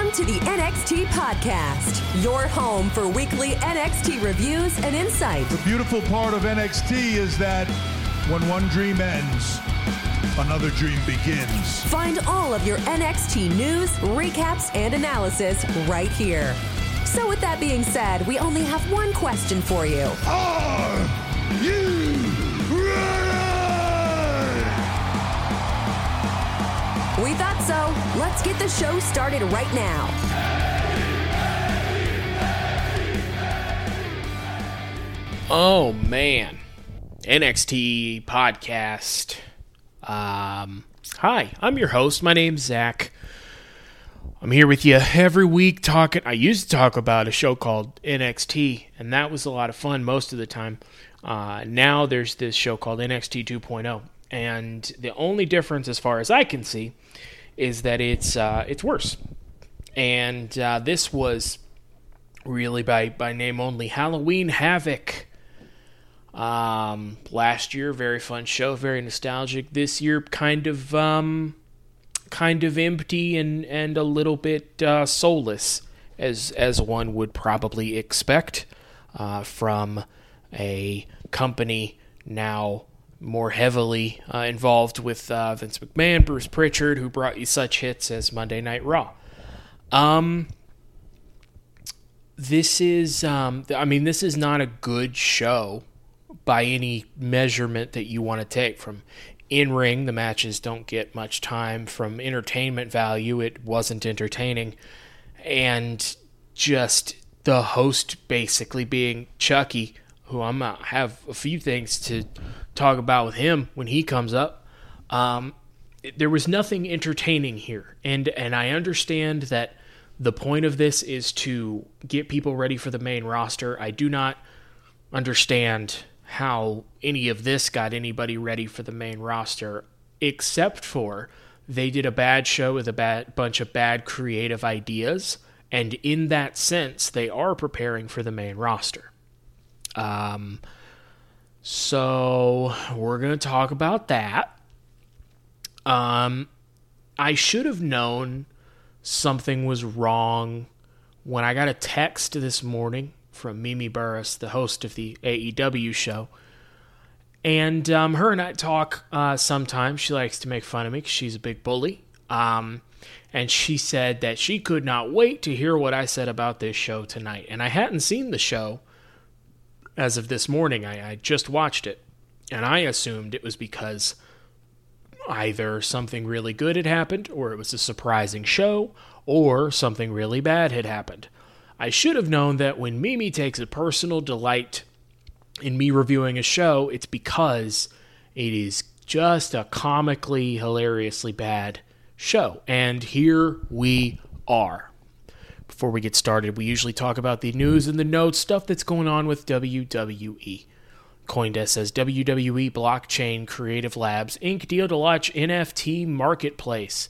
Welcome to the NXT Podcast, your home for weekly NXT reviews and insight. The beautiful part of NXT is that when one dream ends, another dream begins. Find all of your NXT news, recaps, and analysis right here. So with that being said, we only have one question for you. Are you ready? We thought so. Let's get the show started right now. Oh, man. NXT Podcast. Hi, I'm your host. My name's Zach. I'm here with you every week talking. I used to talk about a show called NXT, and that was a lot of fun most of the time. Now there's this show called NXT 2.0, and the only difference, as far as I can see, is that it's worse. And this was really by name only Halloween Havoc. Last year, very fun show, very nostalgic. This year, kind of empty and a little bit soulless, as one would probably expect from a company now more heavily involved with Vince McMahon, Bruce Pritchard, who brought you such hits as Monday Night Raw. This is not a good show by any measurement that you want to take. From in-ring, the matches don't get much time. From entertainment value, it wasn't entertaining. And just the host basically being Chucky, who I'm going to have a few things to talk about with him when he comes up. There was nothing entertaining here. And I understand that the point of this is to get people ready for the main roster. I do not understand how any of this got anybody ready for the main roster, except for they did a bad show with a bunch of bad creative ideas, and in that sense, they are preparing for the main roster. So we're going to talk about that. I should have known something was wrong when I got a text this morning from Mimi Burris, the host of the AEW show. And her and I talk sometimes. She likes to make fun of me because she's a big bully. And she said that she could not wait to hear what I said about this show tonight. And I hadn't seen the show as of this morning. I just watched it. And I assumed it was because either something really good had happened, or it was a surprising show, or something really bad had happened. I should have known that when Mimi takes a personal delight in me reviewing a show, it's because it is just a comically, hilariously bad show. And here we are. Before we get started, we usually talk about the news and the notes, stuff that's going on with WWE. CoinDesk says WWE Blockchain Creative Labs Inc. deal to launch NFT marketplace.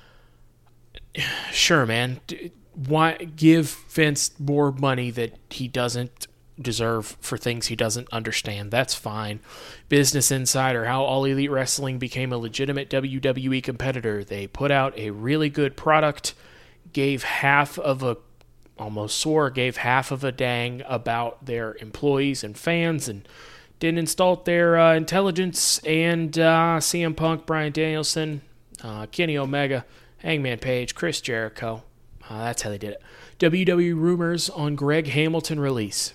Sure, man. Why give Vince more money that he doesn't deserve for things he doesn't understand? That's fine. Business Insider, how All Elite Wrestling became a legitimate WWE competitor. They put out a really good product, gave half of a dang about their employees and fans, and didn't insult their intelligence, and CM Punk, Bryan Danielson, Kenny Omega, Hangman Page, Chris Jericho. That's how they did it. WWE rumors on Greg Hamilton release.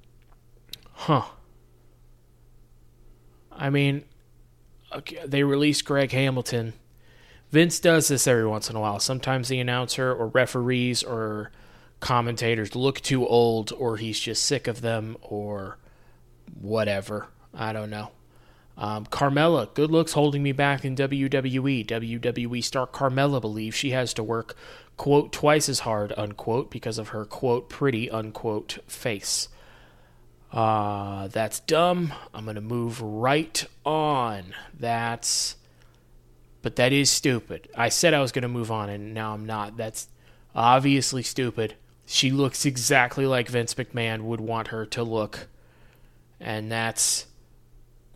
I mean, okay, they released Greg Hamilton. Vince does this every once in a while. Sometimes the announcer or referees or commentators look too old, or he's just sick of them, or whatever. I don't know. Carmella, good looks holding me back in WWE. WWE star Carmella believes she has to work, quote, twice as hard, unquote, because of her, quote, pretty, unquote, face. That's dumb. I'm going to move right on. But that is stupid. I said I was going to move on, and now I'm not. That's obviously stupid. She looks exactly like Vince McMahon would want her to look, and that's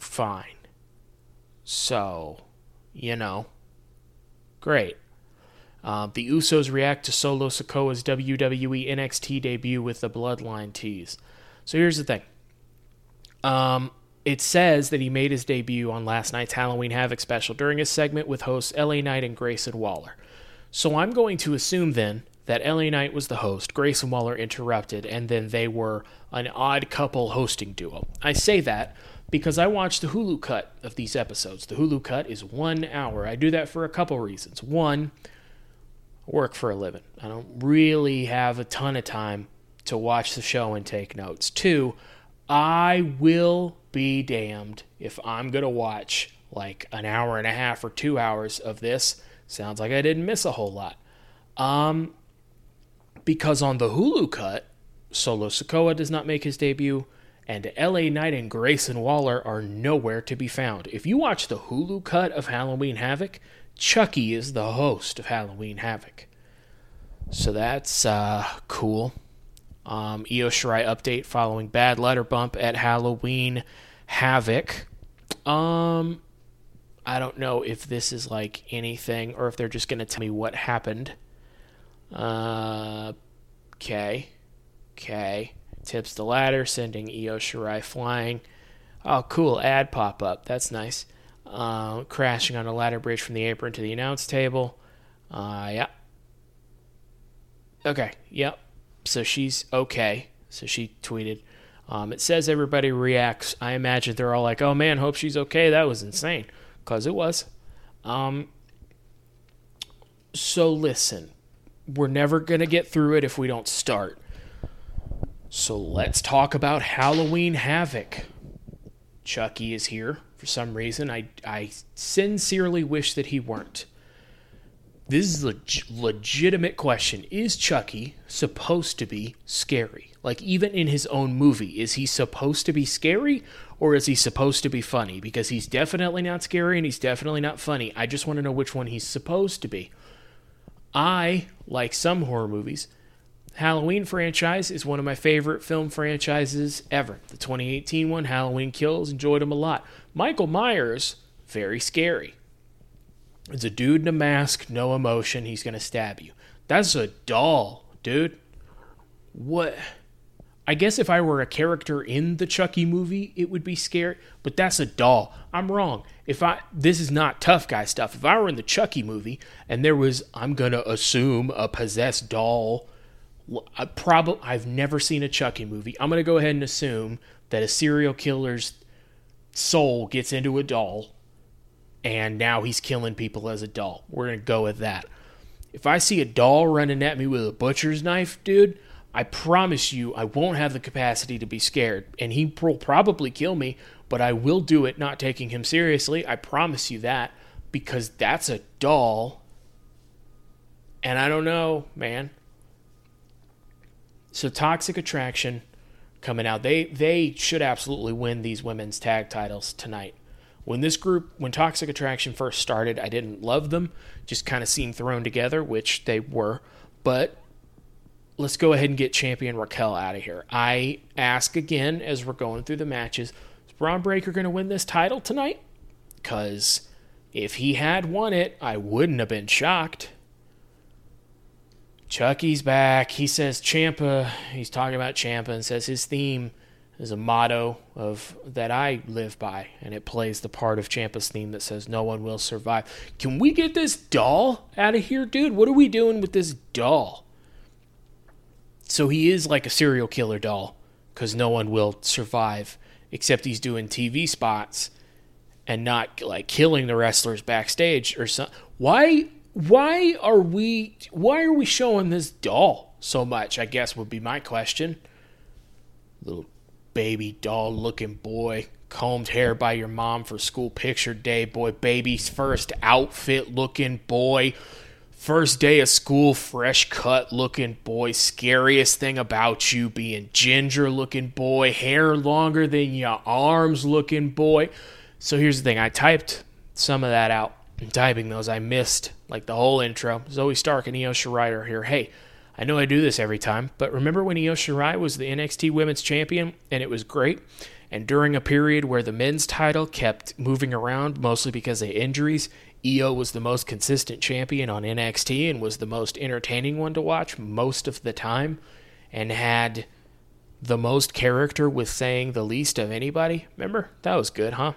fine. So, great. The Usos react to Solo Sikoa's WWE NXT debut with the Bloodline tease. So here's the thing. It says that he made his debut on last night's Halloween Havoc special during a segment with hosts LA Knight and Grayson Waller. So I'm going to assume then that LA Knight was the host, Grayson Waller interrupted, and then they were an odd couple hosting duo. I say that because I watched the Hulu cut of these episodes. The Hulu cut is 1 hour. I do that for a couple reasons. One, I work for a living. I don't really have a ton of time to watch the show and take notes. Two, I will be damned if I'm going to watch like an hour and a half or 2 hours of this. Sounds like I didn't miss a whole lot. Because on the Hulu cut, Solo Sikoa does not make his debut, and LA Knight and Grayson Waller are nowhere to be found. If you watch the Hulu cut of Halloween Havoc, Chucky is the host of Halloween Havoc. So that's cool. Io Shirai update following bad letter bump at Halloween Havoc. I don't know if this is like anything or if they're just going to tell me what happened. Okay. Tips the ladder, sending Io Shirai flying. Oh, cool. Ad pop up. That's nice. Crashing on a ladder bridge from the apron to the announce table. Yeah. Okay. Yep. So she's okay. So she tweeted. It says everybody reacts. I imagine they're all like, oh man, hope she's okay. That was insane. Because it was. So listen. We're never going to get through it if we don't start. So let's talk about Halloween Havoc. Chucky is here for some reason. I sincerely wish that he weren't. This is a legitimate question. Is Chucky supposed to be scary? Like, even in his own movie, is he supposed to be scary or is he supposed to be funny? Because he's definitely not scary and he's definitely not funny. I just want to know which one he's supposed to be. I, like some horror movies, Halloween franchise is one of my favorite film franchises ever. The 2018 one, Halloween Kills, enjoyed him a lot. Michael Myers, very scary. It's a dude in a mask, no emotion, he's going to stab you. That's a doll, dude. What? I guess if I were a character in the Chucky movie, it would be scary, but that's a doll. I'm wrong. This is not tough guy stuff. If I were in the Chucky movie and there was, I'm going to assume, a possessed doll, I've never seen a Chucky movie. I'm going to go ahead and assume that a serial killer's soul gets into a doll and now he's killing people as a doll. We're going to go with that. If I see a doll running at me with a butcher's knife, dude, I promise you I won't have the capacity to be scared. And he will probably kill me, but I will do it not taking him seriously. I promise you that, because that's a doll. And I don't know, man. So Toxic Attraction coming out. They should absolutely win these women's tag titles tonight. When Toxic Attraction first started, I didn't love them. Just kind of seemed thrown together, which they were. But let's go ahead and get champion Raquel out of here. I ask again as we're going through the matches, is Bron Breakker going to win this title tonight? Because if he had won it, I wouldn't have been shocked. Chucky's back. He says Ciampa, he's talking about Ciampa and says his theme is a motto that I live by, and it plays the part of Ciampa's theme that says no one will survive. Can we get this doll out of here, dude? What are we doing with this doll? So he is like a serial killer doll, because no one will survive, except he's doing TV spots and not like killing the wrestlers backstage or something. Why are we showing this doll so much, I guess would be my question. Little baby doll looking boy, combed hair by your mom for school picture day boy, baby's first outfit looking boy, first day of school fresh cut looking boy, scariest thing about you being ginger looking boy, hair longer than your arms looking boy. So here's the thing, I typed some of that out. In typing those, I missed like the whole intro. Zoe Stark and Io Shirai are here. Hey, I know I do this every time, but remember when Io Shirai was the NXT Women's Champion and it was great? And during a period where the men's title kept moving around, mostly because of injuries, Io was the most consistent champion on NXT and was the most entertaining one to watch most of the time, and had the most character, with saying the least, of anybody. Remember? That was good, huh?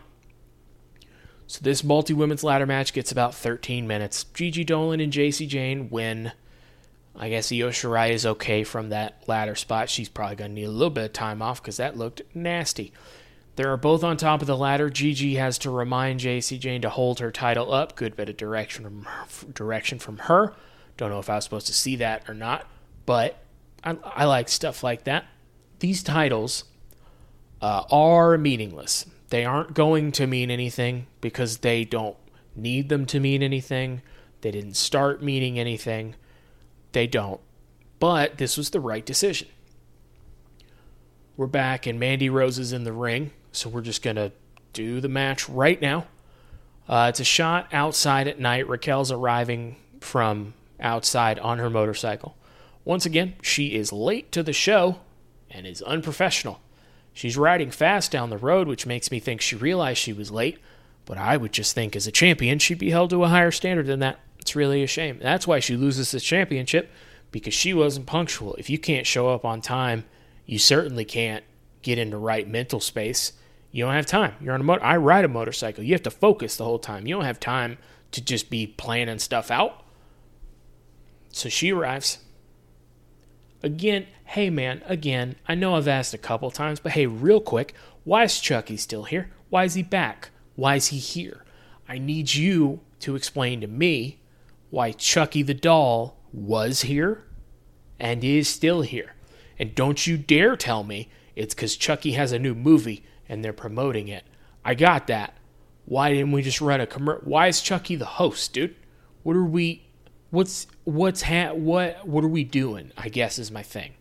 So this multi-women's ladder match gets about 13 minutes. Gigi Dolan and Jacy Jayne win. I guess Io Shirai is okay from that ladder spot. She's probably going to need a little bit of time off because that looked nasty. They're both on top of the ladder. Gigi has to remind Jacy Jayne to hold her title up. Good bit of direction from her. Don't know if I was supposed to see that or not, but I like stuff like that. These titles are meaningless. They aren't going to mean anything because they don't need them to mean anything. They didn't start meaning anything. They don't. But this was the right decision. We're back and Mandy Rose is in the ring, so we're just going to do the match right now. It's a shot outside at night. Raquel's arriving from outside on her motorcycle. Once again, she is late to the show and is unprofessional. She's riding fast down the road, which makes me think she realized she was late, but I would just think as a champion she'd be held to a higher standard than that. It's really a shame. That's why she loses the championship, because she wasn't punctual. If you can't show up on time, you certainly can't get into right mental space. You don't have time. You're on I ride a motorcycle. You have to focus the whole time. You don't have time to just be planning stuff out. So she arrives. Again, hey man, I know I've asked a couple times, but hey, real quick, why is Chucky still here? Why is he back? Why is he here? I need you to explain to me why Chucky the doll was here and is still here. And don't you dare tell me it's because Chucky has a new movie and they're promoting it. I got that. Why didn't we just run a commercial? Why is Chucky the host, dude? What are we doing? I guess is my thing.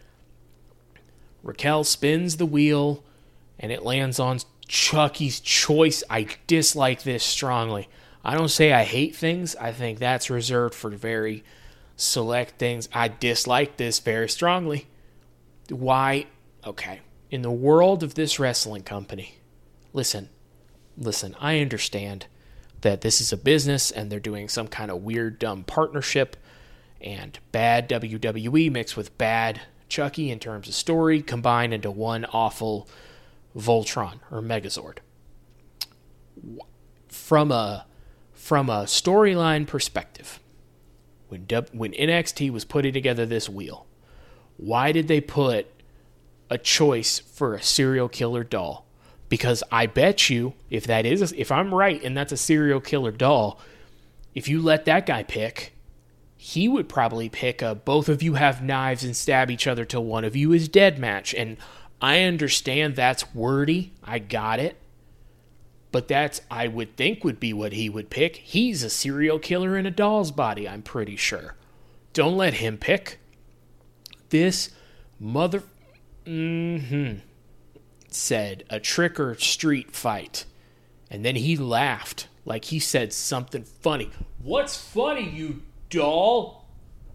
Raquel spins the wheel and it lands on Chucky's choice. I dislike this strongly. I don't say I hate things. I think that's reserved for very select things. I dislike this very strongly. Why? Okay. In the world of this wrestling company, listen, I understand that this is a business and they're doing some kind of weird, dumb partnership, and bad WWE mixed with bad Chucky in terms of story combined into one awful Voltron or Megazord. From a storyline perspective, when NXT was putting together this wheel, why did they put a choice for a serial killer doll? Because I bet you, if I'm right and that's a serial killer doll, if you let that guy pick, he would probably pick a both of you have knives and stab each other till one of you is dead match. And I understand that's wordy. I got it. But that's, I would think, would be what he would pick. He's a serial killer in a doll's body, I'm pretty sure. Don't let him pick. This mother... said a trick or street fight. And then he laughed like he said something funny. What's funny, you doll?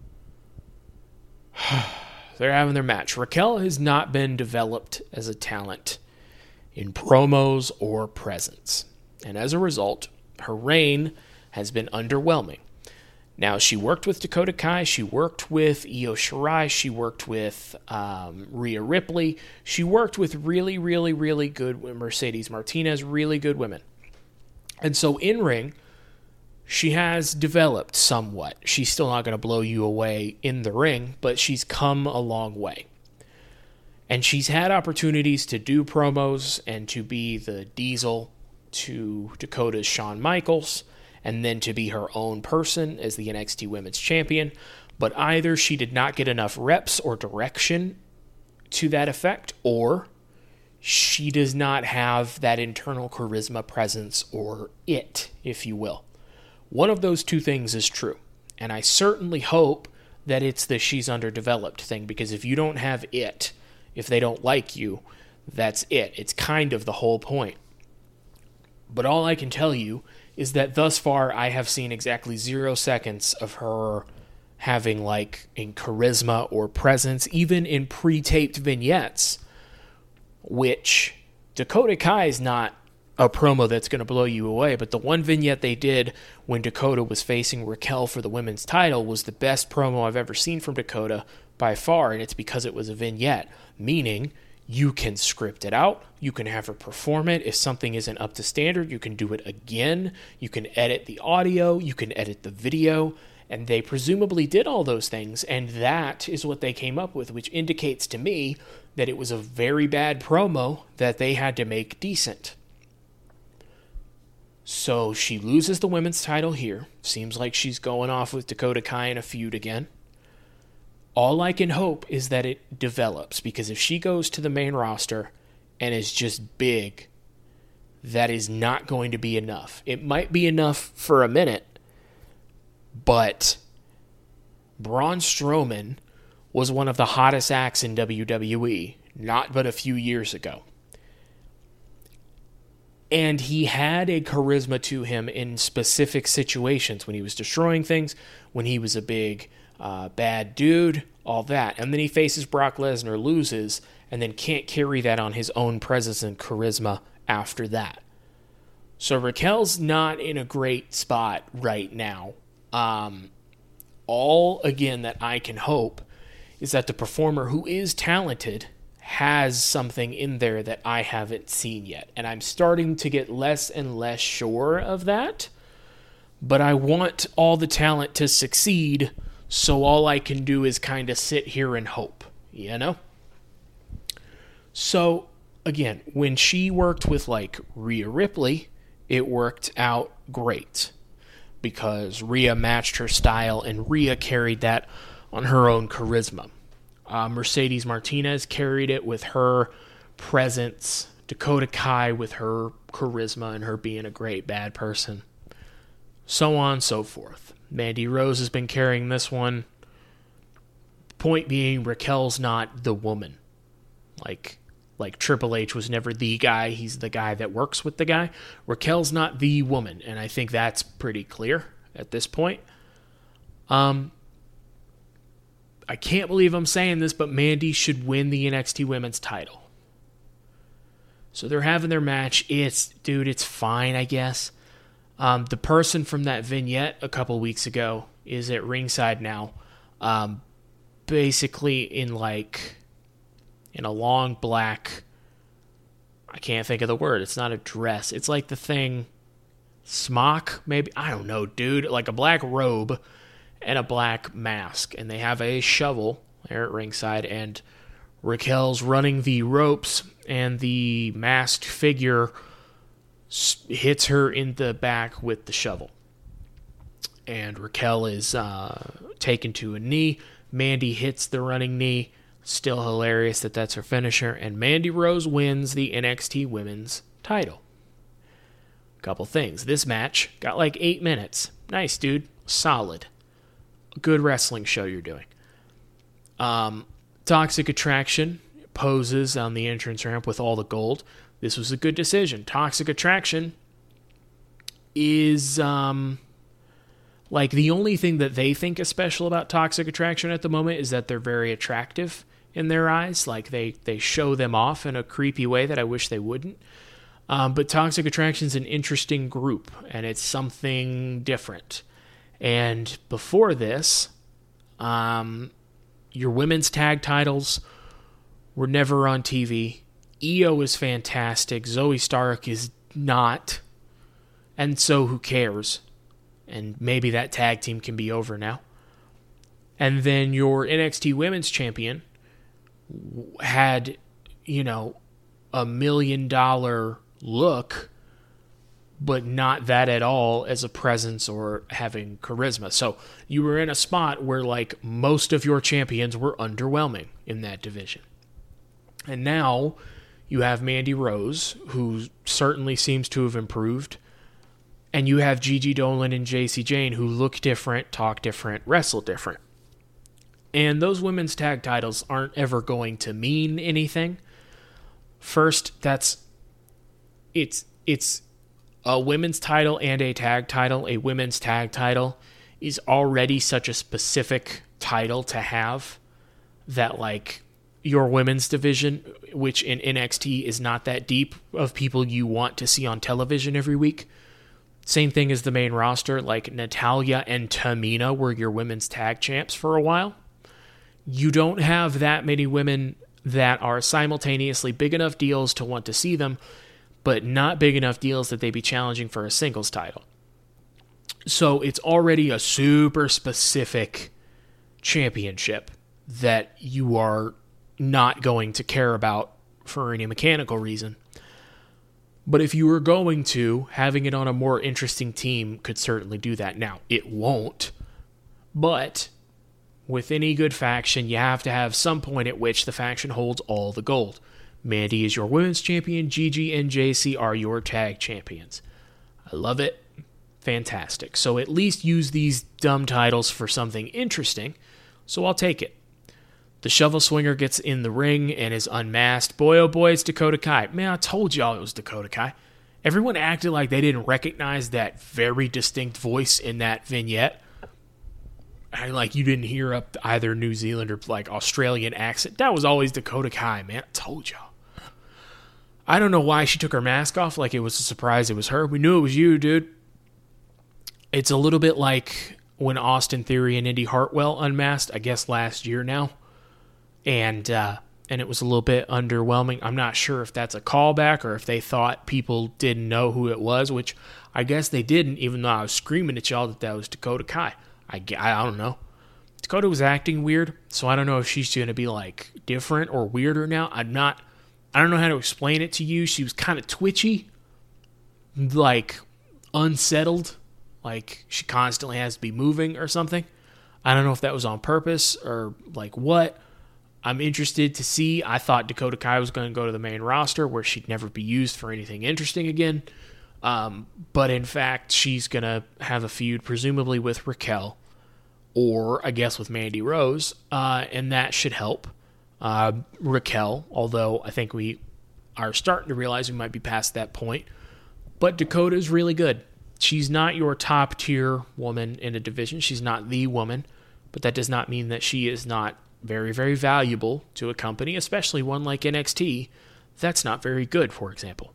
They're having their match. Raquel has not been developed as a talent in promos or presence. And as a result, her reign has been underwhelming. Now, she worked with Dakota Kai, she worked with Io Shirai, she worked with Rhea Ripley, she worked with really, really, really good Mercedes Martinez, really good women. And so in ring, she has developed somewhat. She's still not going to blow you away in the ring, but she's come a long way. And she's had opportunities to do promos and to be the Diesel to Dakota's Shawn Michaels, and then to be her own person as the NXT Women's Champion. But either she did not get enough reps or direction to that effect, or she does not have that internal charisma, presence, or it, if you will. One of those two things is true. And I certainly hope that it's the she's underdeveloped thing, because if you don't have it, if they don't like you, that's it. It's kind of the whole point. But all I can tell you is that thus far I have seen exactly 0 seconds of her having in charisma or presence, even in pre-taped vignettes, which Dakota Kai is not a promo that's going to blow you away, but the one vignette they did when Dakota was facing Raquel for the women's title was the best promo I've ever seen from Dakota by far, and it's because it was a vignette, meaning you can script it out, you can have her perform it. If something isn't up to standard, you can do it again, you can edit the audio, you can edit the video, and they presumably did all those things, and that is what they came up with, which indicates to me that it was a very bad promo that they had to make decent. So she loses the women's title here. Seems like she's going off with Dakota Kai in a feud again. All I can hope is that it develops, because if she goes to the main roster and is just big, that is not going to be enough. It might be enough for a minute, but Braun Strowman was one of the hottest acts in WWE, not but a few years ago. And he had a charisma to him in specific situations, when he was destroying things, when he was a big bad dude, all that. And then he faces Brock Lesnar, loses, and then can't carry that on his own presence and charisma after that. So Raquel's not in a great spot right now. All, again, that I can hope is that the performer, who is talented, has something in there that I haven't seen yet. And I'm starting to get less and less sure of that. But I want all the talent to succeed, so all I can do is kind of sit here and hope, you know? So, again, when she worked with, like, Rhea Ripley, it worked out great, because Rhea matched her style, and Rhea carried that on her own charisma. Mercedes Martinez carried it with her presence. Dakota Kai with her charisma and her being a great bad person. So on and so forth. Mandy Rose has been carrying this one. Point being, Raquel's not the woman. Like Triple H was never the guy. He's the guy that works with the guy. Raquel's not the woman, and I think that's pretty clear at this point. I can't believe I'm saying this, but Mandy should win the NXT Women's title. So they're having their match. It's fine, I guess. The person from that vignette a couple weeks ago is at ringside now. Basically in a long black, I can't think of the word. It's not a dress. It's like the thing, smock, maybe? I don't know, dude. Like a black robe and a black mask, and they have a shovel there at ringside, and Raquel's running the ropes, and the masked figure hits her in the back with the shovel. And Raquel is taken to a knee. Mandy hits the running knee. Still hilarious that that's her finisher, and Mandy Rose wins the NXT Women's title. Couple things. This match got like 8 minutes. Nice, dude. Solid. Good wrestling show you're doing. Toxic Attraction poses on the entrance ramp with all the gold. This was a good decision. Toxic Attraction is the only thing that they think is special about Toxic Attraction at the moment is that they're very attractive in their eyes. Like they show them off in a creepy way that I wish they wouldn't. But Toxic Attraction's an interesting group, and it's something different. And before this, your women's tag titles were never on TV. Io is fantastic. Zoe Stark is not. And so who cares? And maybe that tag team can be over now. And then your NXT Women's Champion had, $1 million look, but not that at all as a presence or having charisma. So you were in a spot where most of your champions were underwhelming in that division. And now you have Mandy Rose, who certainly seems to have improved. And you have Gigi Dolan and Jacy Jayne, who look different, talk different, wrestle different. And those women's tag titles aren't ever going to mean anything. First, it's a women's title and a tag title. A women's tag title is already such a specific title to have that, your women's division, which in NXT is not that deep of people you want to see on television every week. Same thing as the main roster, like Natalya and Tamina were your women's tag champs for a while. You don't have that many women that are simultaneously big enough deals to want to see them, but not big enough deals that they'd be challenging for a singles title. So it's already a super specific championship that you are not going to care about for any mechanical reason. But if you were going to, having it on a more interesting team could certainly do that. Now, it won't, but with any good faction, you have to have some point at which the faction holds all the gold. Mandy is your women's champion, Gigi and JC are your tag champions. I love it. Fantastic. So at least use these dumb titles for something interesting, so I'll take it. The Shovel Swinger gets in the ring and is unmasked. Boy, oh boy, it's Dakota Kai. Man, I told y'all it was Dakota Kai. Everyone acted like they didn't recognize that very distinct voice in that vignette. And like you didn't hear up either New Zealand or like Australian accent. That was always Dakota Kai, man. I told y'all. I don't know why she took her mask off like it was a surprise it was her. We knew it was you, dude. It's a little bit like when Austin Theory and Indy Hartwell unmasked, I guess last year now. And it was a little bit underwhelming. I'm not sure if that's a callback or if they thought people didn't know who it was, which I guess they didn't, even though I was screaming at y'all that was Dakota Kai. I don't know. Dakota was acting weird, so I don't know if she's going to be like different or weirder now. I don't know how to explain it to you. She was kind of twitchy, like unsettled, like she constantly has to be moving or something. I don't know if that was on purpose or like what. I'm interested to see. I thought Dakota Kai was going to go to the main roster where she'd never be used for anything interesting again. But in fact, she's going to have a feud presumably with Raquel or I guess with Mandy Rose. And that should help Raquel, although I think we are starting to realize we might be past that point. But Dakota is really good. She's not your top tier woman in a division. She's not the woman, but that does not mean that she is not very, very valuable to a company, especially one like NXT that's not very good, for example.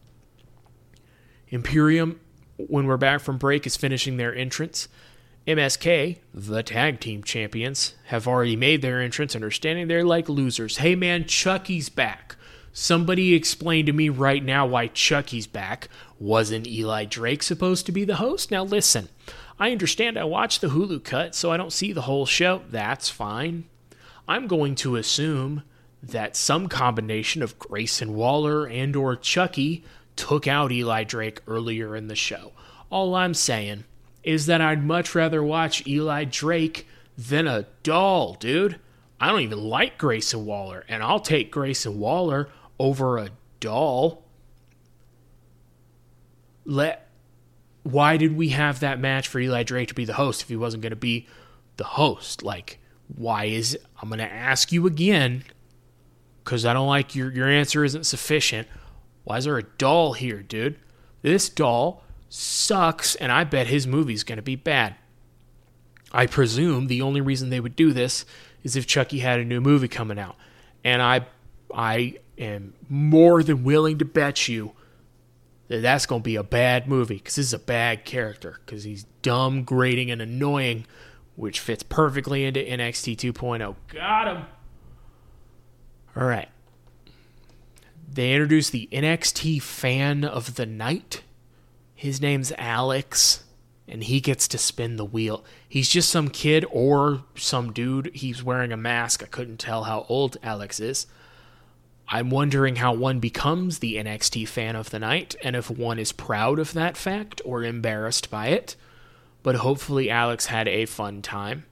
Imperium, when we're back from break, is finishing their entrance. MSK, the tag team champions, have already made their entrance and are standing there like losers. Hey man, Chucky's back. Somebody explain to me right now why Chucky's back. Wasn't Eli Drake supposed to be the host? Now listen, I understand I watched the Hulu cut, so I don't see the whole show. That's fine. I'm going to assume that some combination of Grayson Waller and or Chucky took out Eli Drake earlier in the show. All I'm saying is that I'd much rather watch Eli Drake than a doll, dude. I don't even like Grayson Waller, and I'll take Grayson Waller over a doll. Why did we have that match for Eli Drake to be the host if he wasn't going to be the host? Like, why is it? I'm going to ask you again, because I don't like your answer isn't sufficient. Why is there a doll here, dude? This doll sucks, and I bet his movie's going to be bad. I presume the only reason they would do this is if Chucky had a new movie coming out. And I am more than willing to bet you that that's going to be a bad movie, because this is a bad character, because he's dumb, grating, and annoying, which fits perfectly into NXT 2.0. Got him! All right. They introduced the NXT fan of the night. His name's Alex, and he gets to spin the wheel. He's just some kid or some dude. He's wearing a mask. I couldn't tell how old Alex is. I'm wondering how one becomes the NXT fan of the night, and if one is proud of that fact or embarrassed by it. But hopefully Alex had a fun time.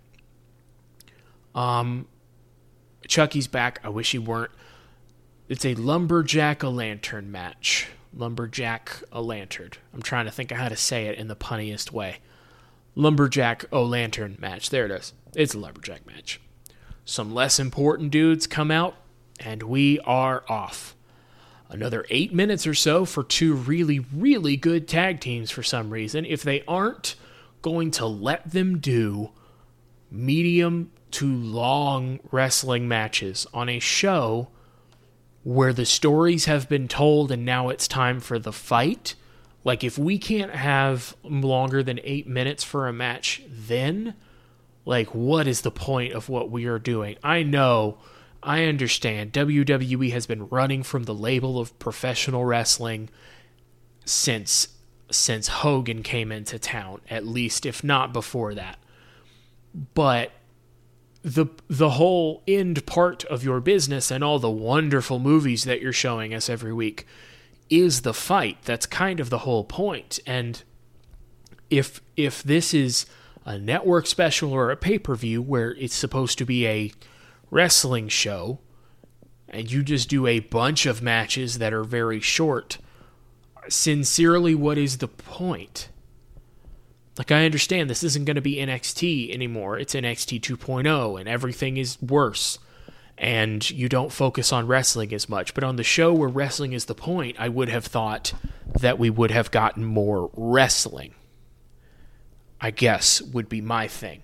Chucky's back. I wish he weren't. It's a Lumberjack-a-Lantern match. Lumberjack-a-Lantern. I'm trying to think of how to say it in the punniest way. Lumberjack-o-Lantern match. There it is. It's a Lumberjack match. Some less important dudes come out, and we are off. Another 8 minutes or so for two really, really good tag teams for some reason. If they aren't going to let them do medium to long wrestling matches on a show where the stories have been told and now it's time for the fight. Like, if we can't have longer than 8 minutes for a match, then, like, what is the point of what we are doing? I understand. WWE has been running from the label of professional wrestling since Hogan came into town, at least, if not before that. But the whole end part of your business and all the wonderful movies that you're showing us every week is the fight. That's kind of the whole point. And if this is a network special or a pay-per-view where it's supposed to be a wrestling show and you just do a bunch of matches that are very short, sincerely, what is the point? Like, I understand this isn't going to be NXT anymore. It's NXT 2.0 and everything is worse. And you don't focus on wrestling as much. But on the show where wrestling is the point, I would have thought that we would have gotten more wrestling. I guess would be my thing.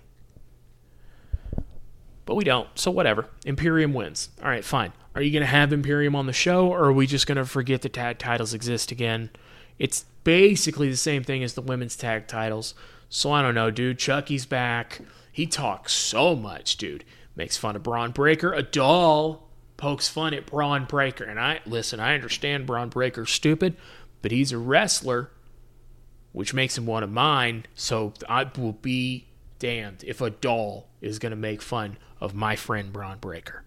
But we don't, so whatever. Imperium wins. All right, fine. Are you going to have Imperium on the show, or are we just going to forget the tag titles exist again? It's basically the same thing as the women's tag titles. So I don't know, dude. Chucky's back. He talks so much, dude. Makes fun of Braun Breaker. A doll pokes fun at Braun Breaker. And I understand Braun Breaker's stupid, but he's a wrestler, which makes him one of mine. So I will be damned if a doll is going to make fun of my friend Braun Breaker.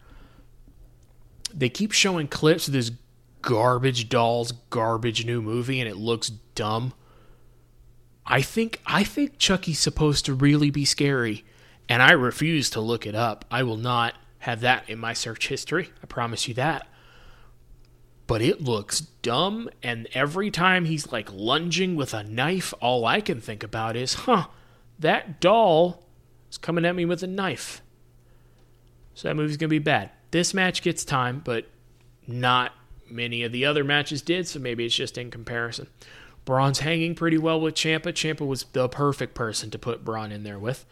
They keep showing clips of this garbage Dolls garbage new movie, and it looks dumb. I think Chucky's supposed to really be scary, and I refuse to look it up. I will not have that in my search history. I promise you that. But it looks dumb, and every time he's like lunging with a knife, all I can think about is, that doll is coming at me with a knife. So that movie's going to be bad. This match gets time, but not many of the other matches did, so maybe it's just in comparison. Braun's hanging pretty well with Ciampa. Ciampa was the perfect person to put Braun in there with.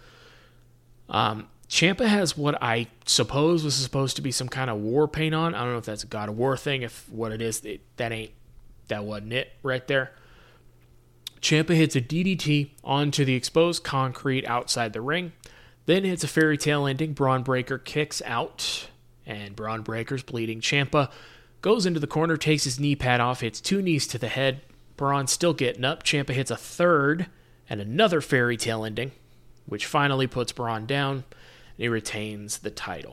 Ciampa has what I suppose was supposed to be some kind of war paint on. I don't know if that's a God of War thing. If what it is, that wasn't it right there. Ciampa hits a DDT onto the exposed concrete outside the ring. Then hits a fairy tale ending. Braun Breaker kicks out, and Braun Breaker's bleeding. Ciampa goes into the corner, takes his knee pad off, hits 2 knees to the head. Braun's still getting up. Ciampa hits a third and another fairy tale ending, which finally puts Braun down, and he retains the title.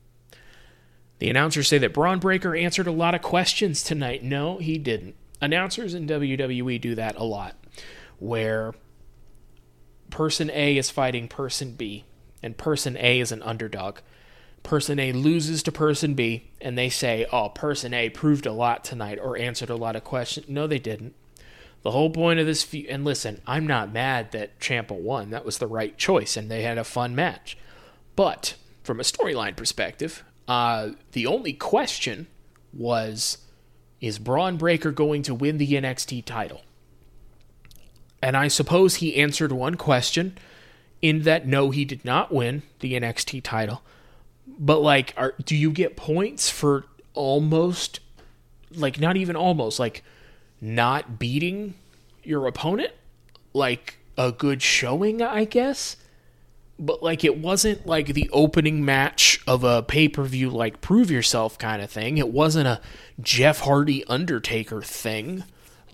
The announcers say that Braun Breaker answered a lot of questions tonight. No, he didn't. Announcers in WWE do that a lot, where person A is fighting person B, and person A is an underdog. Person A loses to person B, and they say, person A proved a lot tonight or answered a lot of questions. No, they didn't. The whole point of this feud, and listen, I'm not mad that Ciampa won. That was the right choice, and they had a fun match. But from a storyline perspective, the only question was, is Braun Breaker going to win the NXT title? And I suppose he answered one question in that no, he did not win the NXT title. But, do you get points for almost, not even almost, not beating your opponent? A good showing, I guess? But, it wasn't, the opening match of a pay-per-view, Prove Yourself kind of thing. It wasn't a Jeff Hardy Undertaker thing.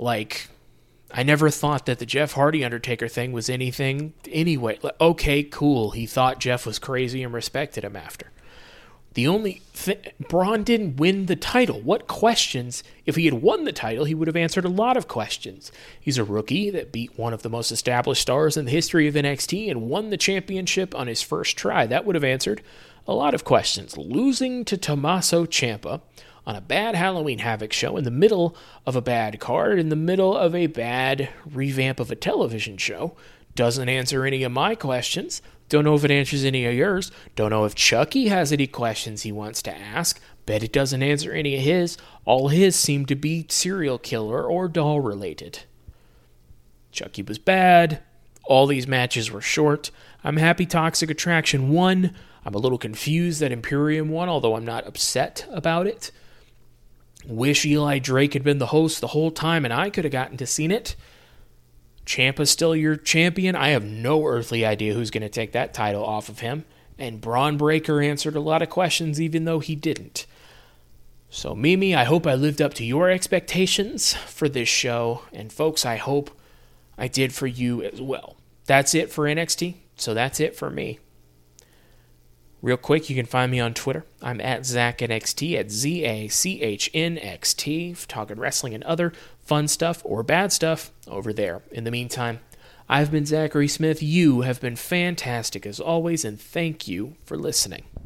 I never thought that the Jeff Hardy Undertaker thing was anything anyway. Okay, cool. He thought Jeff was crazy and respected him after. The only Braun didn't win the title. What questions? If he had won the title, he would have answered a lot of questions. He's a rookie that beat one of the most established stars in the history of NXT and won the championship on his first try. That would have answered a lot of questions. Losing to Tommaso Ciampa on a bad Halloween Havoc show in the middle of a bad card, in the middle of a bad revamp of a television show, doesn't answer any of my questions. Don't know if it answers any of yours. Don't know if Chucky has any questions he wants to ask. Bet it doesn't answer any of his. All his seem to be serial killer or doll related. Chucky was bad. All these matches were short. I'm happy Toxic Attraction won. I'm a little confused that Imperium won, although I'm not upset about it. Wish Eli Drake had been the host the whole time and I could have gotten to see it. Ciampa's still your champion. I have no earthly idea who's going to take that title off of him. And Braun Breaker answered a lot of questions even though he didn't. So Mimi, I hope I lived up to your expectations for this show. And folks, I hope I did for you as well. That's it for NXT. So that's it for me. Real quick, you can find me on Twitter. I'm at ZachNXT, at ZACHNXT, talking wrestling and other fun stuff or bad stuff over there. In the meantime, I've been Zachary Smith. You have been fantastic as always, and thank you for listening.